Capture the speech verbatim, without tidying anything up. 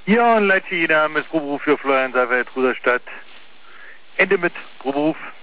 Ja, und Leute, jeder mit Proberuf für Florian Seifert, Ruderstadt. Ende mit Proberuf.